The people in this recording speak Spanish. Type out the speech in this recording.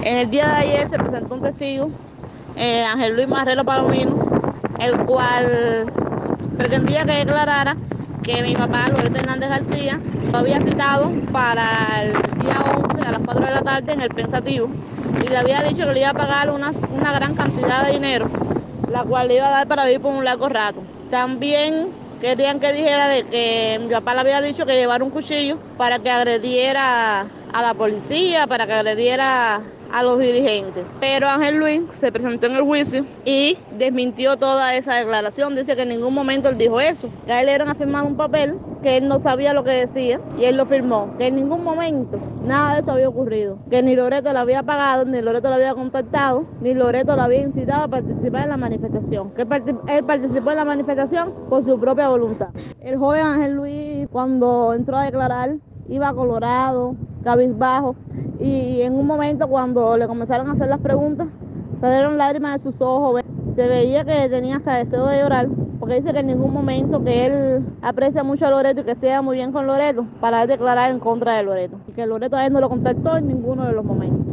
En el día de ayer se presentó un testigo, Ángel Luis Marrero Palomino, el cual pretendía que declarara que mi papá, Loreto Hernández García, lo había citado para el día 11 a las 4 de la tarde en el Pensativo y le había dicho que le iba a pagar una gran cantidad de dinero, la cual le iba a dar para vivir por un largo rato. También querían que dijera de que mi papá le había dicho que llevara un cuchillo para que agrediera a la policía, para que agrediera a los dirigentes. Pero Ángel Luis se presentó en el juicio y desmintió toda esa declaración. Dice que en ningún momento él dijo eso. Que a él le dieron a firmar un papel que él no sabía lo que decía y él lo firmó. Que en ningún momento nada de eso había ocurrido. Que ni Loreto le había pagado, ni Loreto le había contactado, ni Loreto le había incitado a participar en la manifestación. Que él participó en la manifestación por su propia voluntad. El joven Ángel Luis, cuando entró a declarar, iba colorado, cabizbajo, y en un momento cuando le comenzaron a hacer las preguntas, salieron lágrimas de sus ojos, se veía que tenía hasta deseo de llorar, porque dice que en ningún momento que él aprecia mucho a Loreto y que se lleva muy bien con Loreto para declarar en contra de Loreto, y que Loreto a él no lo contactó en ninguno de los momentos.